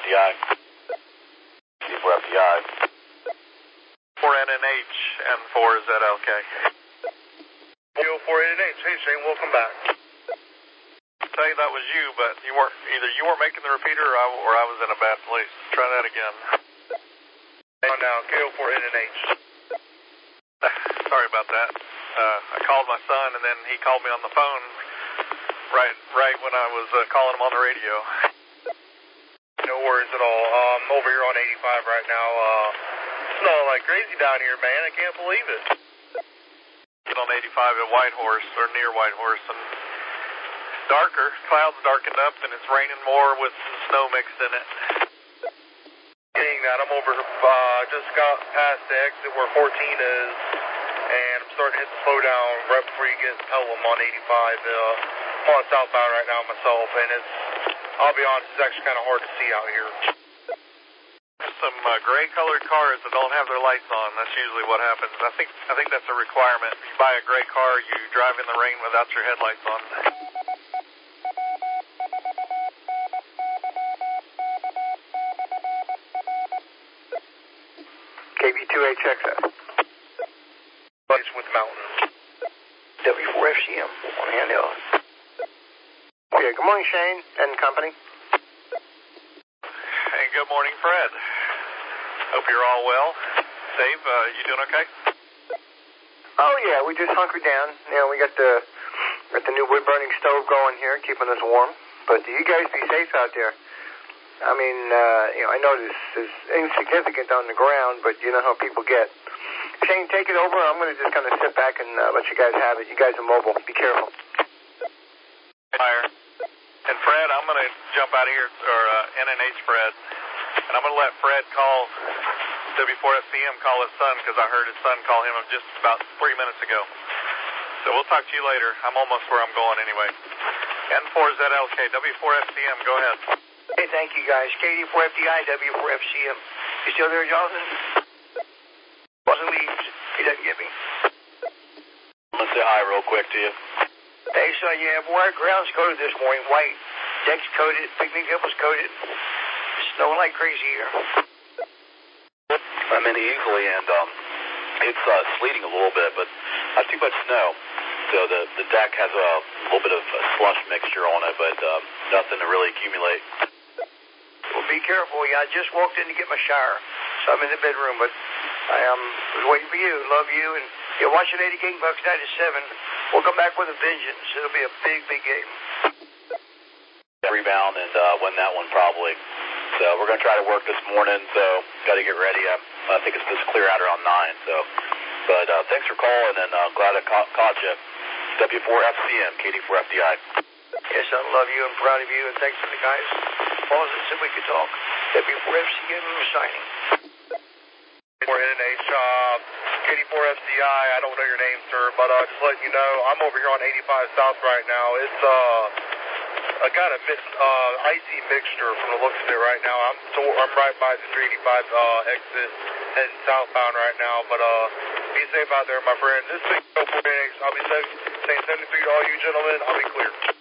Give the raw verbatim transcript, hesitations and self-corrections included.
I. K D four F D I. four N N H and four Z L K. four N N H, hey Shane, welcome back. I'll tell you that was you, but you weren't, either you weren't making the repeater or I, or I was in a bad place. Try that again. On now, K O four N N H. Sorry about that. Uh, I called my son and then he called me on the phone right right when I was uh, calling him on the radio. No worries at all. I'm um, over here on eighty-five right now. Uh, snowing like crazy down here, man. I can't believe it. Get on eighty-five at Whitehorse, or near Whitehorse, and darker. Clouds darkened up and it's raining more with some snow mixed in it. Getting that. I'm over, uh, just got past the exit where fourteen is, and I'm starting to hit the slowdown right before you get Pelham on eighty-five. Uh, I'm on southbound right now myself, and it's, I'll be honest, it's actually kind of hard to see out here. There's some uh, gray-colored cars that don't have their lights on. That's usually what happens. I think I think that's a requirement. If you buy a gray car, you drive in the rain without your headlights on. K B two H X S. Place with mountains. W four F C M on handheld. Oh yeah, good morning Shane and company. Hey, good morning Fred. Hope you're all well. Dave, uh, you doing okay? Oh yeah, we just hunkered down. You know, we got the got the new wood burning stove going here, keeping us warm. But you guys be safe out there. I mean, uh, you know, I know this is insignificant on the ground, but you know how people get. Shane, take it over. I'm going to just kind of sit back and uh, let you guys have it. You guys are mobile. Be careful. Fire. And Fred, I'm going to jump out of here, or uh, N N H Fred, and I'm going to let Fred call W four F C M, call his son, because I heard his son call him just about three minutes ago. So we'll talk to you later. I'm almost where I'm going anyway. N four Z L K, W four F C M, go ahead. Hey, thank you, guys. K D four F D I, W four F C M. You still there, Jonathan? Wasn't leaves. He doesn't get me. I'm going to say hi real quick to you. Hey, son, yeah, boy, our ground's coated this morning. White. Deck's coated. Picnic table was coated. Snowing like crazy here. I'm in Easley, and um, it's uh, sleeting a little bit, but not too much snow. So the, the deck has a little bit of a slush mixture on it, but um, nothing to really accumulate. Well, be careful. Yeah, I just walked in to get my shower, so I'm in the bedroom, but I um, was waiting for you. Love you, and you're watching eighty Game Bucks ninety-seven. We'll come back with a vengeance. It'll be a big, big game. Rebound and uh, win that one probably. So we're going to try to work this morning, so got to get ready. I, I think it's supposed to clear out around nine. So, But uh, thanks for calling, and uh, glad I caught, caught you. W four F C M, K D four F D I. Yes, I love you and proud of you, and thanks for the guys. Pause and said we could talk. W four F C M signing. four N N H, uh, K D four F D I, I don't know your name, sir, but uh, just letting you know, I'm over here on eighty-five South right now. It's uh, I got a mix, uh, icy mixture from the looks of it right now. I'm so I'm right by the three eighty-five uh, exit heading southbound right now, but uh, be safe out there, my friend. This thing, I'll be saying seventy-three to all you gentlemen. I'll be clear.